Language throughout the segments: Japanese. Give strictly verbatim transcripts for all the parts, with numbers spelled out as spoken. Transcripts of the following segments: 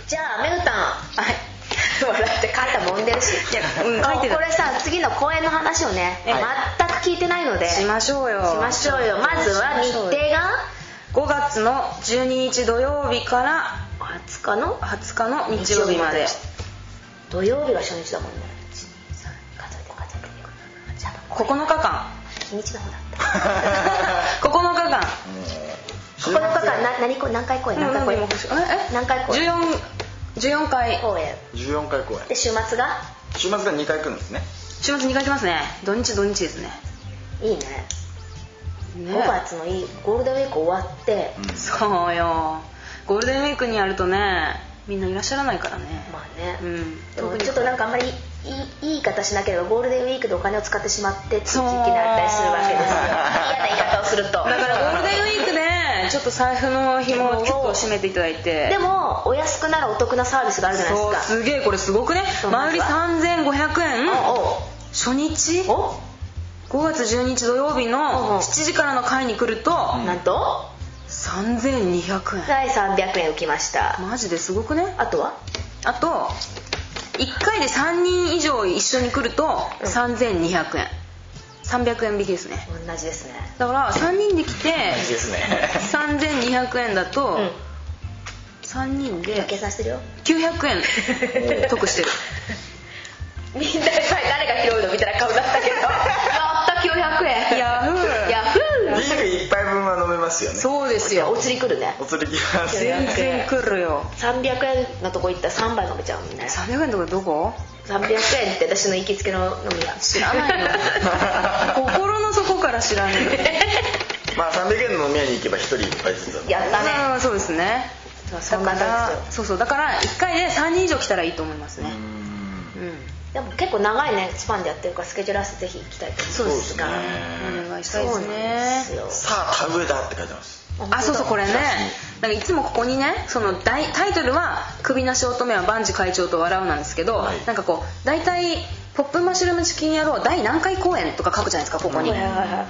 じゃあめぐたん、はい笑って肩もんでるし、いや、うん、書いてる。これさ、次の公演の話をね、全く聞いてないのでしましょうよしましょうよ。まずは日程がごがつのじゅうににち土曜日からはつかのはつかの日曜日まで。 土曜日が初日だもんね。いち、に、さん、数えて数えてじゃあここのかかん日にちの方だったここのかかんここのかかんな何何回公演何回公演何回公演じゅうよんかい公演じゅうよんかい公演で週末が週末がにかい来るんですね。 週末にかい来ますね。土日土日ですね。 いいね。 ねごがつのいいゴールデンウィーク終わって、 うん、そうよ。ゴールデンウィークにやるとね、みんないらっしゃらないからね。 まあね、 うん、 でもちょっとなんかあんまりいい、いい言い方しなければゴールデンウィークでお金を使ってしまってっていう時期になったりするわけですよ。嫌な言い方をすると。だからゴールデンウィークでちょっと財布の紐を結構締めていただいて、 でもお安くなるお得なサービスがあるじゃないですか。 そう、すげえ、これすごくね。前売りさんぜんごひゃくえん、初日ごがつじゅうににち土曜日のしちじからの会に来ると、 なんとさんぜんにひゃくえん。 はい、さんびゃくえん浮きました。 マジですごくね。 あとはあといっかいでさんにん以上一緒に来るとさんぜんにひゃくえん、さんびゃくえん引きですね。 同じですね。 だからさんにんで来て同じですねさんぜんにひゃくえんだと、うん、さんにんで計算してるよきゅうひゃくえん得してるみんな誰が拾うのみたいな顔だったけどやったきゅうひゃくえんヤフーヤフービールいっぱいぶんは飲めますよね。 そうですよ。 お釣り来るね。 お釣り来ます。 全然来るよ。 さんびゃくえんのとこ行ったらさんばい飲めちゃうもんね。 さんびゃくえんのとこどこ？ さんびゃくえんって私の行きつけの飲み屋。 知らないよ心の底から知らないよまあさんびゃくえんの飲み屋に行けばひとりいっぱいずつだね。 やったね。 そうですね。 そんなだからそうそうだからいっかいでさんにん以上来たらいいと思いますね。 うん、 うん、 でも結構長いねスパンでやってるからスケジュール合わせてぜひ行きたいと思います。 そうですね。お願いしたいですね。 さあ田植えだって書いてます。 あ、そうそう、これね、なんかいつもここにね、そのタイトルは首なし乙女は万事会長と笑うなんですけど、はい、なんかこう大体ポップマッシュルームチキン野郎第何回公演とか書くじゃないですかここに、うん、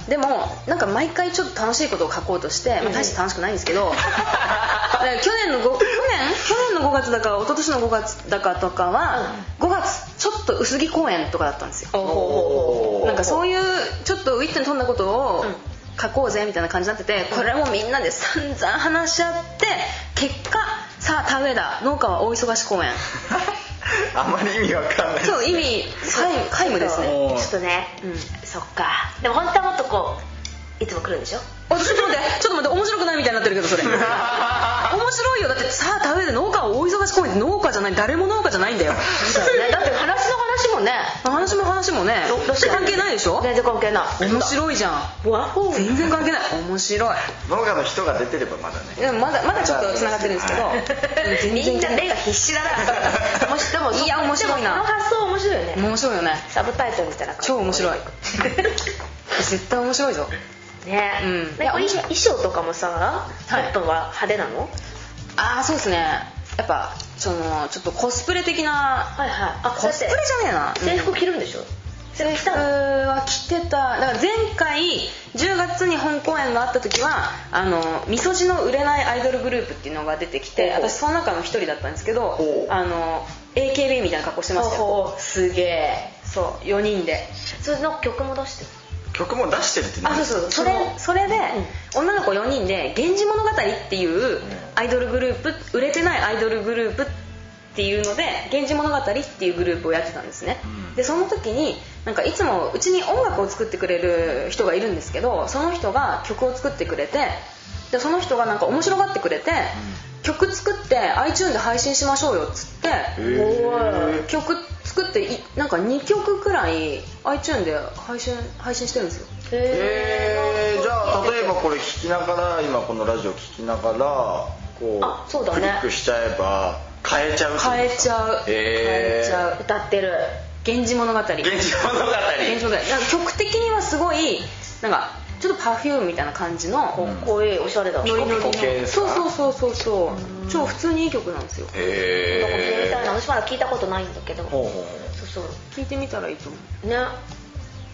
でもなんか毎回ちょっと楽しいことを書こうとして、まあ、大して楽しくないんですけど、うん、去年の 5, 去年去年のごがつだか一昨年のごがつだかとかは、うん、ごがつちょっと薄着公演とかだったんですよ。なんかそういうちょっとウィットに富んだことを、うん書こうぜみたいな感じになってて、これもみんなで散々話し合って結果さあ田植えだ農家は大忙し公演あんまり意味わかんないですね。 そう意味皆無ですね。 ちょっとね、うん、そっか。でも本当はもっとこういつも来るんでしょ。 ちょっと待ってちょっと待って面白くないみたいになってるけどそれ面白いよ。だってさあ田植えで農家は大忙し公演って農家じゃない誰も農家じゃないんだよだって話の話もね話も話もね関係ないでしょ。 全然関係ない。 面白いじゃん。全然関係ない。面白い。 農家の人が出てればまだね。 でもまだまだちょっとつながってるんですけどみんな目が必死だなでもいや面白いな。 この発想面白いよね。 面白いよね。 サブタイトルみたいな感じ超面白い絶対面白いぞね。うん、で衣装とかもさちょっとは派手なの？ ああそうですね。やっぱそのちょっとコスプレ的な、 はいはい、あコスプレじゃねえな。 制服着るんでしょ。 制服は着てた。だから前回じゅうがつに本公演があった時はあのみそじの売れないアイドルグループっていうのが出てきて、私その中の一人だったんですけど、あの エーケービー みたいな格好してましたよ。すげえ。そうよにんでそれの曲も出してる。 曲も出してるってあ、そうそうそれそれで、うん、女の子よにんで源氏物語っていうアイドルグループ、売れてないアイドルグループっていうので源氏物語っていうグループをやってたんですね、うん、でその時になんかいつもうちに音楽を作ってくれる人がいるんですけど、その人が曲を作ってくれて、でその人がなんか面白がってくれて、うん、曲作って iTunes で配信しましょうよっつって曲作ってなんかにきょくくらい iTunes で配信配信してるんですよ。 へー。じゃあ例えばこれ聴きながら今このラジオ聴きながらこうあそうだね、 クリックしちゃえば変えちゃう。 変えちゃう。変えちゃう。 歌ってる源氏物語。 源氏物語。 源氏物語。なんか曲的にはすごいなんかちょっとパフュームみたいな感じの、 うん、こういうおしゃれだ。 ピコピコ系ですか。 そうそうそうそう。超普通にいい曲なんですよ。 へえ。聞いてみたいな。私まだ聞いたことないんだけど。ほうほう。そうそう。 聞いてみたらいいと思う。 ね。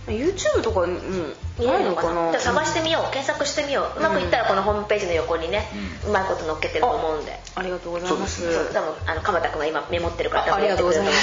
YouTube とかもうないのかな。 じゃあ探してみよう、検索してみよう。うまくいったらこのホームページの横にね、うまいこと載っけてると思うんで。 ありがとうございます。 多分あの鎌田君が今メモってるからありがとうございます。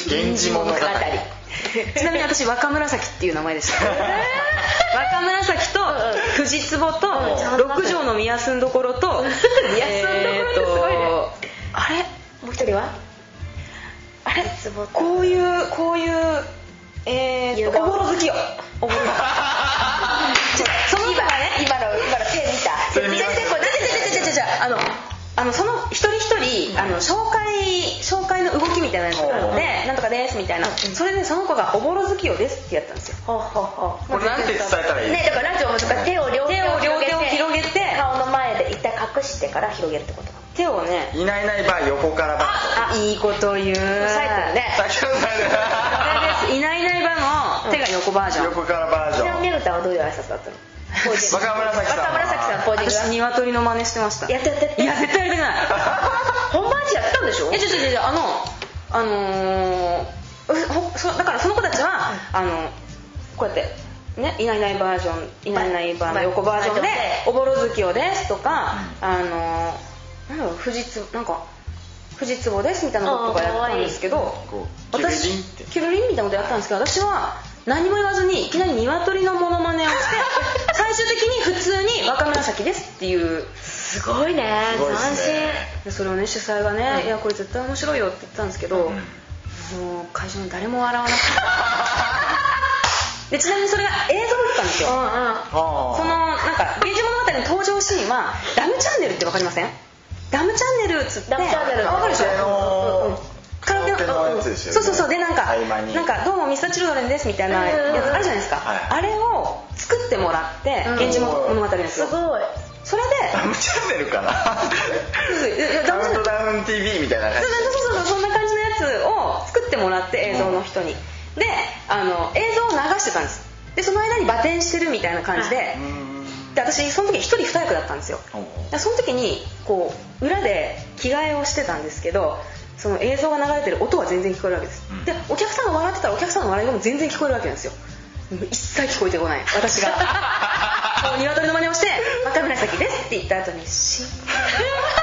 源氏物語。 ちなみに私若紫っていう名前でした。若紫と藤壺と六条の宮住所と宮住所ってすごいね。 あれもう一人はあれこういうこういうえーとおぼろ月よ。おぼろその子がね今の今の手見た手見ました。 あのあのその一人一人あの紹介紹介の動きみたいなやつがあってなんとかですみたいな、それでその子がおぼろ月夜ですってやったんですよ。 ほうほうほう。 これなんて伝えたらいい？ ね、だからラジオもとか手を両手を両手を広げて顔の前で一旦隠してから広げるってこと。 手をねいないいないば横からばあいいこと言う。 サイクルね。 先ほどこれです。いないいないばの手が横バージョン。 横からバージョン。 ちなみにメグタンはどういう挨拶だったの？ 若紫さん。 若紫さんポージングは。 私鶏の真似してました。 やってやってやって。 いや絶対やりたくない。 本番中やったんでしょ？ えちょちょちょあのあのー、そだからその子たちは、うん、あのこうやってねいないいないバージョンいないいないバーの横バージョンでおぼろ月夜ですとか、うん、あのー、なんだろう藤つなんか藤壺ですみたいなこととかやったんですけど、私キュルリンみたいなことやったんですけど、私は何も言わずにいきなり鶏のモノマネをして最終的に普通に若紫ですっていう。 すごいね、斬新。 それをね主催がね、うん、いやこれ絶対面白いよって言ってたんですけど、うん、もう会場に誰も笑わなかったでちなみにそれが映像だったんですよ、うんうん、そのなんか源氏物語の登場シーンはダムチャンネルって分かりません？ダムチャンネルっつってダムチャンネルの分かるでしょ、 うんうん、 カラオケのやつですよね。そうそうそうでなんかなんかどうもミスターチルドレンですみたいなやつあるじゃないですか、はい、あれを作ってもらって源氏物語のやつをすごいそれでダムチャンネルかなカウントダウン ティーブイ みたいな感じそうそうそうそんな感じのやつを作ってもらって映像の人に、うん、であの映像を流してたんです。でその間にバテンしてるみたいな感じで、で私その時一人二役だったんですよ。でその時にこう裏で着替えをしてたんですけどその映像が流れてる音は全然聞こえるわけです、うん、でお客さんが笑ってたらお客さんの笑い声も全然聞こえるわけなんですよ。一切聞こえてこない私が鶏の真似をして「若紫です」って言った後に「しん怖いよ」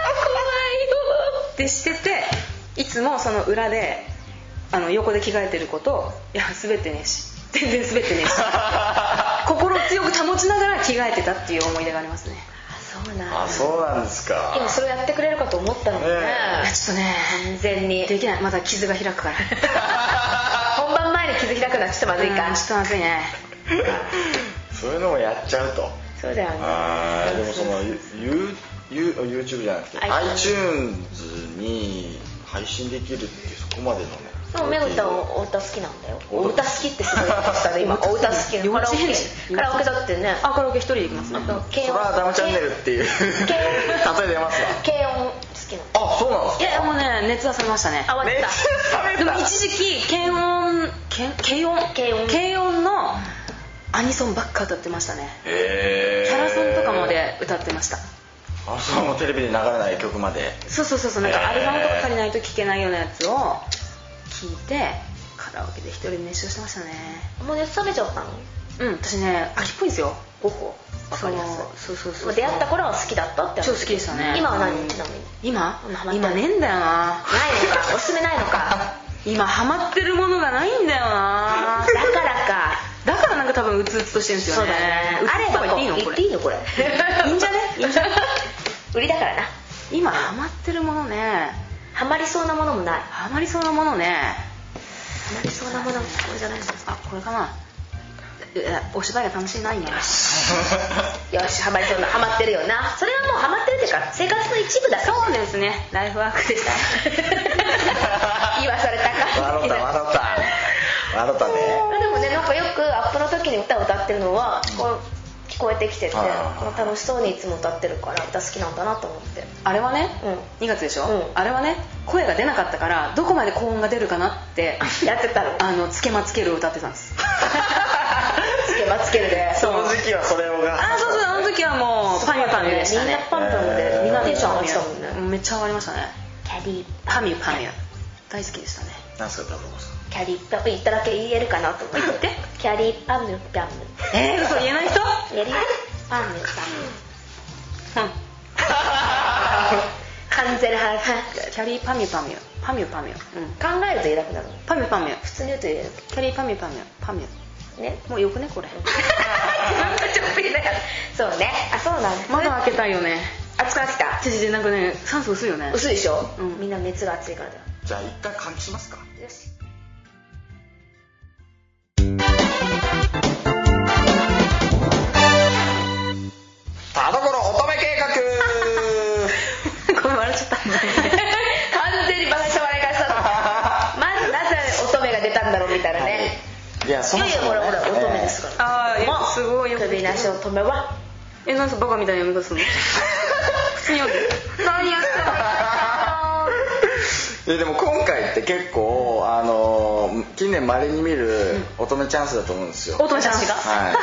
ってしてていつもその裏であの横で着替えてる子と「いや滑ってねえし全然滑ってねえし」心を強く保ちながら着替えてたっていう思い出がありますね。 そうなんだ。 あ、そうなんですか。 今それをやってくれるかと思ったのにね。ねちょっとね完全にできない。まだ傷が開くから本番前に傷開くのはちょっとまずいか、 うん、ちょっとまずいねそういうのもやっちゃうと。 そうだよね。 あでもその ユーYouTube じゃなくて iTunes に配信できるってそこまでのね。 でもメグタお歌好きなんだよ。お歌好きってすごい言ってたね今。お歌好き。カラオケカラオケだってね。 あカラオケ一人で行きますね。 それはダムチャンネルっていう例え出ますわ。 軽音好きなの。 あそうなんですか。 いやもうね熱は冷めましたね。 あ終わった。 でも一時期軽音軽音軽音軽音のアニソンばっか歌ってましたね。 へえ。 キャラソンとかまで歌ってました。 あそうもテレビで流れない曲まで。 そうそうそうそうなんかアルバムとか借りないと聴けないようなやつを聴いてカラオケで一人で熱唱してましたね。 もう熱冷めちゃったの？ うん私ね秋っぽいんですよ。 ゴッホわかりやすい。 そうそうそう出会った頃は好きだったって。 超好きでしたね。 今は何ちなみに？ 今今ねえんだよな。 ないのかおすすめないのか今ハマってるものがないんだよな。 だからかだからなんか多分うつうつとしてるんですよね。 そうだね。あれば言っていいのこれ。 言っていいのこれいいんじゃねいいんじゃね売りだからな。 今ハマってるものね。 ハマりそうなものもない。 ハマりそうなものね。 ハマりそうなものこれじゃないですか。 あこれかな。お芝居が楽しいな今よしハマりそうなハマってるよな。それはもうハマってるっていうか生活の一部だから。 そうですねライフワークでした言わされたか笑った笑った笑ったね。 でもねなんかよくアップの時に歌を歌ってるのはこう聞こえてきてて楽しそうにいつも歌ってるから歌好きなんだなと思って。 あれはね、うん、にがつでしょ、うん、あれはね声が出なかったからどこまで高音が出るかなってやってたのあのつけまつけるを歌ってたんですつけまつけるでその時期はそれをがあそうそうあの時はもうパミュパミュでしたね。 みんなパミュパミュでみんなテンション上がってたもんね。 めっちゃ上がりましたね。 キャディパミュパミュ大好きでしたね。 何すか多分キャリーパム言っただけ言えるかなと思ってキャリーパムパムえー、嘘言えない人キャリーパムパムカンゼルハーキャリーパミュパミュパミュパミュ、うん、 考えると言えなくなるパミュパミュ普通に言うと言えるキャリーパミュパミュパミュねもうよくねこれそうねあそうなんです窓開けたいよね暑くなってきたちょちょなんかね酸素薄いよね薄いでしょ、 うん、 みんな熱が熱いからだじゃあ一旦換気しますかよし田所乙女計画ごめん笑っちゃった完全にバカした笑い方したまずなぜ乙女が出たんだろうみたいなね、 はい、いやそもそも、ね、 いやいやほらほら乙女ですから、 えー、ああすごいよく首なし乙女はえなんかバカみたいな読み方するの普通に読んで何やってんので, でも今回って結構、あのー、近年稀に見る乙女チャンスだと思うんですよ。 乙女チャンスが、 はい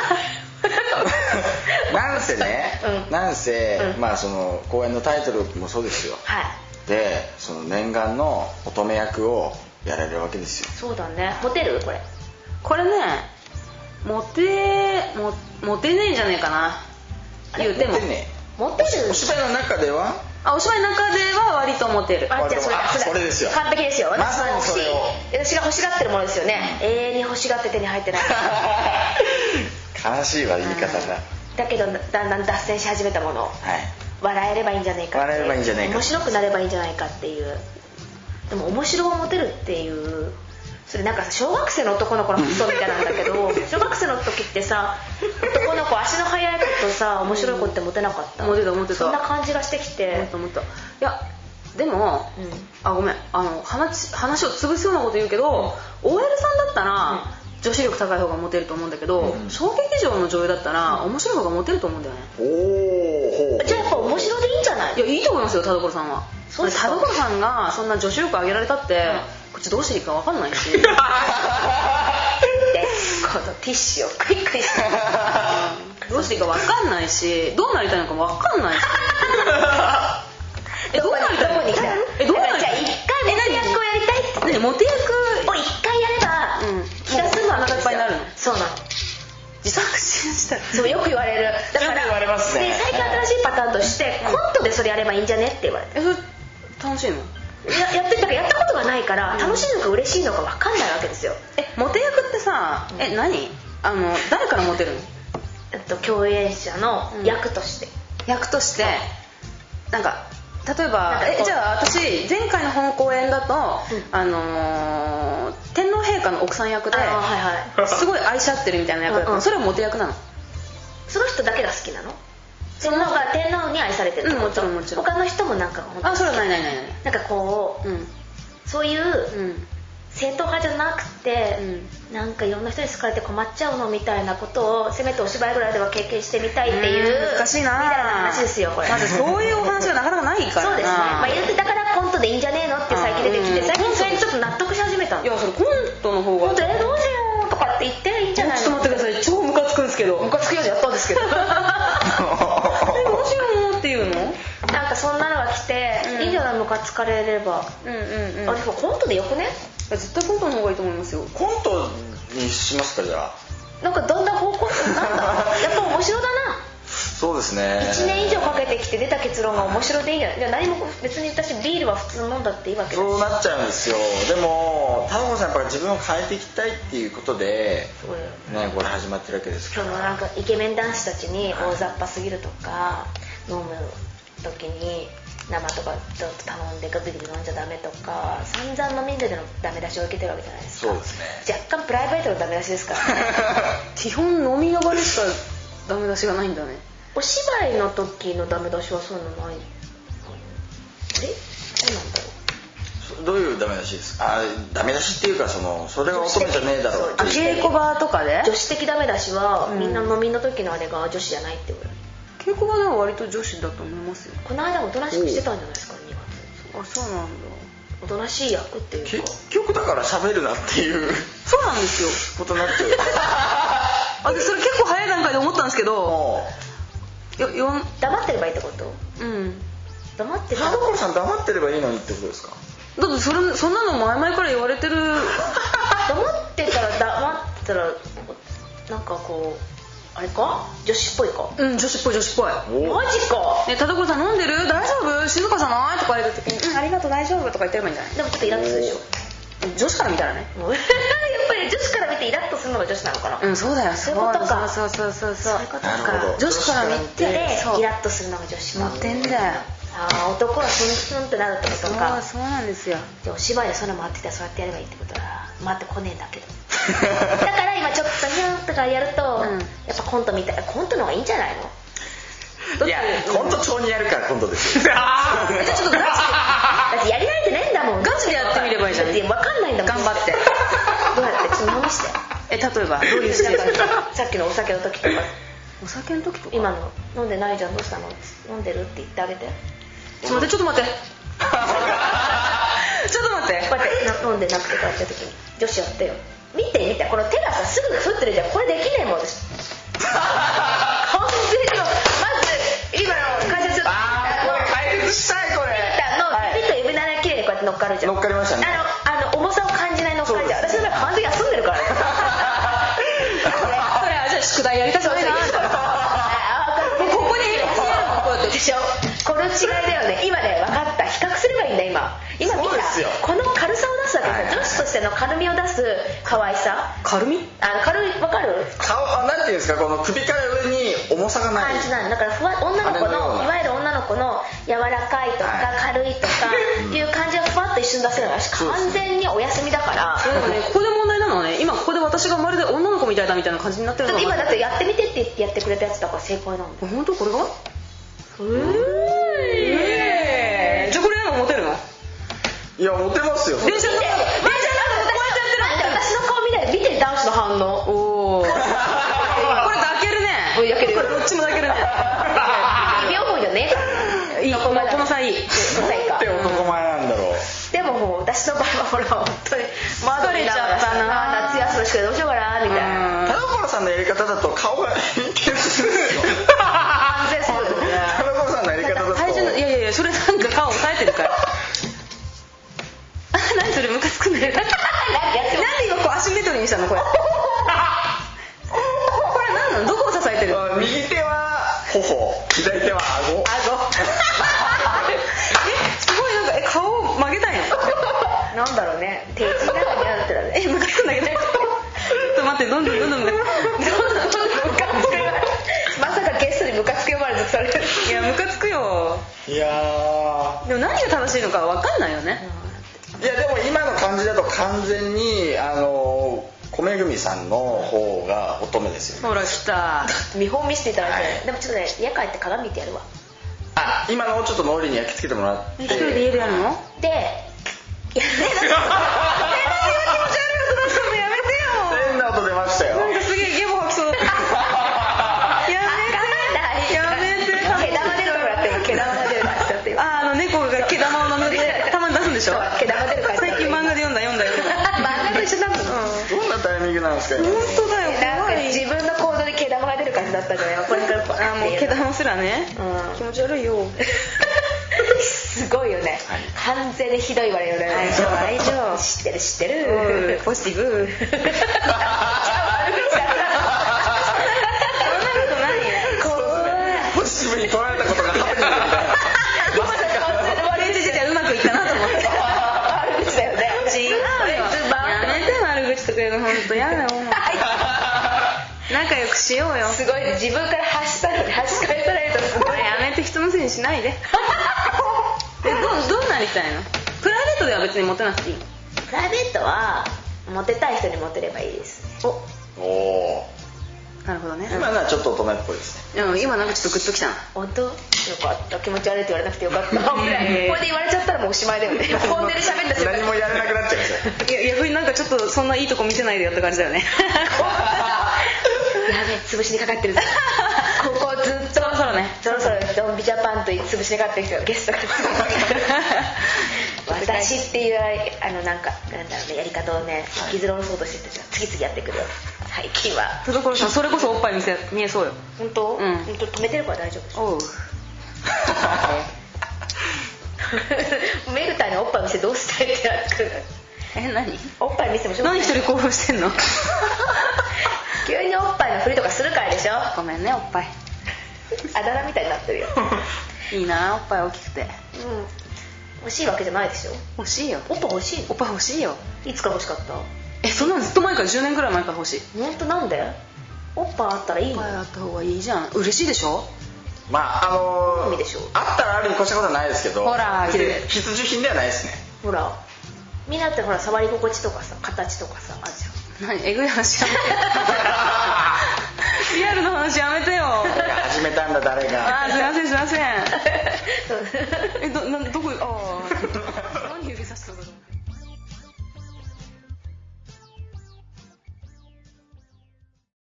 なんせね、うん、なんせ、うん、まあその公演のタイトルもそうですよ、 はい、 でその念願の乙女役をやられるわけですよ。 そうだね。モテるこれこれねモテもモテねえんじゃねえかな言うてもモテねえモテるお芝居の中ではあお芝居の中では割とモテる。 あじゃあそれあそれですよ完璧ですよ。 まさにそれを私が欲しがってるものですよね、うん、永遠に欲しがって手に入ってない悲しいわ言い方が、 だけどだんだん脱線し始めたもの、はい、笑えればいいんじゃないかって、 笑えればいいんじゃないか面白くなればいいんじゃないかっていう。でも面白を持てるっていうそれなんかさ小学生の男の子の発想みたいなんだけど小学生の時ってさ男の子足の速い子とさ面白い子ってモテなかった？ モテたモテた。 そんな感じがしてきて思った思った。いやでも、うん、あごめんあの 話, 話を潰すようなこと言うけど、うん、オーエル さんだったら、うん女子力高い方がモテると思うんだけど、うん、小劇場の女優だったら面白い方がモテると思うんだよね。 おじゃあやっぱ面白でいいんじゃない？ いやいいと思いますよ田所さんは。そうですか。田所さんがそんな女子力上げられたって、うん、こっちどうしていいか分かんないしでこのティッシュをクイックイしてどうしていいか分かんないしどうなりたいのか分かんないしえどうなりたいの？どこに来た？えどうなりたい？じゃあ一回モテ役をやりたいって。 ねモテ役を一回やれば、うん、気が済むわけですよ。そうなの。 自作自演したらそうよく言われる。だから言われますね。 で最近新しいパターンとして、うん、コントでそれやればいいんじゃねって言われて。 えそれ楽しいの？ や, やってたからやったことがないから、うん、楽しいのか嬉しいのか分かんないわけですよ。 えモテ役ってさ、うん、え何あの誰からモテるの？ えっと共演者の役として、 うん、役として、なんか例えばえじゃあ私前回の本公演だと、うん、あのー、天皇陛下の奥さん役で、はいはい、すごい愛し合ってるみたいな役だったの、うんうん、それはモテ役なの？ その人だけが好きなの？天皇が天皇に愛されてるってこと？うん、もちろんもちろん。他の人もなんかあそれはないないないない。 なんかこう、うん、そういう、うん正統派じゃなくて、うん、なんかいろんな人に好かれて困っちゃうのみたいなことをせめてお芝居ぐらいでは経験してみたいっていう難しいなみたいな話ですよこれ。 まずそういうお話がなかなかないからな。 そうですね、まあ、言ってだからコントでいいんじゃねえのって最近出てきて、最近それにちょっと納得し始めた。 いやそれコントの方がコントえどうしようとかって言っていいんじゃないの？ ちょっと待ってください超ムカつくんですけど。 ムカつくようでやったんですけどえどうしようっていうのなんかそんなのが来て、うん、いいんじゃないムカつかれれば。うんうんうん。あれコントでよくね？ 絶対コントの方がいいと思いますよ。 コントにしますかじゃあ。 なんかどんな方向なんだやっぱ面白だな。 そうですね。 いちねん以上かけてきて出た結論が面白でいいんじゃない？いや何も別に私ビールは普通飲んだっていいわけだし。 そうなっちゃうんですよ。でも田所さんやっぱり自分を変えていきたいっていうことで、ね、これ始まってるわけですから。 そのなんかイケメン男子たちに大雑把すぎるとか、飲む時に生とかちょっと頼んでガビガビ飲んじゃダメとか散々飲みでのダメ出しを受けてるわけじゃないですか。 そうですね。 若干プライベートのダメ出しですからね基本飲みの場でしかダメ出しがないんだね。 お芝居の時のダメ出しはそういうのない。あれそうなんだろう。 どういうダメ出しですか？あダメ出しっていうかそのそれは乙女じゃねえだろうって稽古場とかで女子的ダメ出しは、うん、みんな飲みの時のあれが女子じゃないってこと。 稽古場では割と女子だと思いますよ。 この間おとなしくしてたんじゃないですか。にがつあそうなんだ。 おとなしい役っていうか結局だから喋るなっていうそうなんですよことになっちゃうあでそれ結構早い段階で思ったんですけどよよ黙ってればいいってこと？うん黙って田所さん黙ってればいいのにってことですか？ だってそれそんなの前々から言われてる黙ってたら黙ってたらなんかこうあれか女子っぽいか。 うん女子っぽい女子っぽい。 マジか。 ね田所さん飲んでる大丈夫静かじゃないとか言われた時にうんありがとう大丈夫とか言ってればいいんじゃない。 でもちょっとイラッとするでしょ。 女子から見たらね。 やっぱり女子から見てイラッとするのが女子なのかな。 うんそうだよ。 そういうことか。 そうそうそうそう。 そういうことか。 女子から見てでイラッとするのが女子か。 持ってんだよ。 ああ男はスンスンってなるってことか。 そうそうなんですよ。 じゃあお芝居でそれ回ってきたらそうやってやればいいってことだ。回ってこねえんだけど。だから今ちょっとニャンとかやると、うん、やっぱコントみたいなコントの方がいいんじゃないの。いやコント調にやるからコントですよ。 ああ。ちょっとガチで。だってやり慣れてねえんだもん。 ガチでやってみればいいじゃん。 分かんないんだもん。 頑張って。 どうやってちょっと見本して。え例えばどういうシチュエーション。 さっきのお酒の時とか。 お酒の時とか。 今の飲んでないじゃんどうしたの飲んでるって言ってあげて。 ちょっと待ってちょっと待って。ちょっと待って。 こうやって飲んでなくてこうやった時に女子やってよ。見て見てこの手がさすぐ振ってるじゃん。これできねえもん私。完全にまず今の解説。 ああこれ解説したいこれ。 の指と指なら綺麗にこうやって乗っかるじゃん。 乗っかりましたね。 あのあの重さを感じない乗っかるじゃん。私の場合完全に休んでるからね。 これあじゃあ宿題やりたくないな。ここにこうやってでしょ。 この違いだよね。今ね分かった。比較すればいいんだ今。今見たこの軽さを出すわけですよ。女子としての軽みを出す可愛さ。 軽み？ あの軽い分かる？ 顔あなんていうんですかこの首から上に重さがない感じなの。だからふわ女の子のいわゆる女の子の柔らかいとか、はい、軽いとかっていう感じがふわっと一瞬出せるの。私完全にお休みだから。 そうね。ここで問題なのはね今ここで私がまるで女の子みたいだみたいな感じになってるのが。 今だってやってみてって言ってやってくれたやつだから正解なんだ。 本当これが？ うーじゃあこれモテるの？ いやモテますよ。 電車の電車のこうやってやってる。 私の顔見ないで見て男子の反応。おお。これ抱けるね。 これ抱ける。 これどっちも抱けるね。 指思いじゃねえ。 いい。この際いい。 って男前なんだろう。 でももう私の場合はほら本当に疲れちゃったな。 夏休みしかどうしようかなみたいな。 田所さんのやり方だと顔が変形するんですよ。 完全する。 田所さんのやり方だと。 体重のいやいやいやそれなんか顔押さえてるから。何それムカつくんだよ。なんで今こうアシンメトリーにしたのこれ。これ何なの？どこを支えてる？ 右手は頬、左手は顎。 顎。 えすごいなんかえ顔を曲げたいの？ なんだろうね。手一の中にあるってだね。 えムカつくんだけど。ちょっと待ってどんどんどんどんムカつく。どんどんどんどんムカつく。 まさかゲストにムカつく呼ばれずそれ。 いやムカつくよ。 いやー。 でも何が正しいのか分かんないよね。 いやでも今の感じだと完全にあの米組さんの方が乙女ですよね。 ほら来た。 見本見せていただいて、 はい、 でもちょっとね家帰って鏡見てやるわ。 あ今のをちょっと脳裏に焼き付けてもらって。 一人で家でやるの？ でやるね。 変な音出ましたよ。 なんかすげえゲボ吐きそうだった。やめて。やめて。 毛玉出るからって毛玉出るからって。 ああの猫が毛玉を飲んでたまに出すんでしょ？ 毛玉出るから。 最近漫画で読んだ読んだよ。 漫画と一緒だもん。 どんなタイミングなんですか？ 本当だよ。 なんか自分の行動で毛玉が出る感じだったじゃない。これからこう。 あもう毛玉すらね。気持ち悪いよ。 すごいよね。完全にひどい言われるよね。 大丈夫。 知ってる知ってる。 ポジティブ。そんなことないよ。 ポジティブに捉えたことがハプニングみたいな。まさか。 悪口でうまくいったなと思って。 悪口だよね。 違うよ。やめて悪口とか言うの本当やだよ。仲良くしようよ。 すごい自分から発したのに発し返されるとすごい。 やめて人のせいにしないで。え ど, どうなりたいの？プライベートでは別にモテなくていいの？ プライベートはモテたい人にモテればいいですね。 おおなるほどね。 今のはちょっと乙女っぽいですね。 うん、今なんかちょっとグッときたな。 本当？よかった。気持ち悪いって言われなくてよかった。これで言われちゃったらもうおしまいだよね。本音で喋った瞬間何もやれなくなっちゃうんですよ。 いや逆になんかちょっとそんないいとこ見せないでよって感じだよね。 やべえ潰しにかかってるぞ。ここずっとそろそろね。 そろそろドンビジャパンと潰しにかかってる人がゲストが私っていうあのなんかなんだろうねやり方をね引きずろそうとしてる人が次々やってくるよ最近は。 田所さんそれこそおっぱい見せ見えそうよ。 本当？ うん。 本当止めてるから大丈夫です。 おう。 メルターにおっぱい見せどうしたいってなってくる。 ええ何おっぱい見せてもしょうがない。 何一人興奮してんの急におっぱいの振りとかするからでしょ。 ごめんねおっぱいあだ名みたいになってるよいいなおっぱい大きくて。 うん欲しいわけじゃないでしょ。 欲しいよ。 おっぱい欲しいおっぱい欲しいよ。 いつか欲しかった？ えそんなのずっと前からじゅうねんぐらい前から欲しい。 本当？なんで？おっぱいあったらいいの？ おっぱいあった方がいいじゃん。嬉しいでしょ。 まああのー、 いいでしょ。 あったらあるに越したことはないですけど、 ほら必需品ではないですね。 ほらみんなってほら触り心地とかさ形とかさあるじゃん。 何えぐい話やめてリアルの話やめてよ。 始めたんだ誰が。 あーすいませんすいません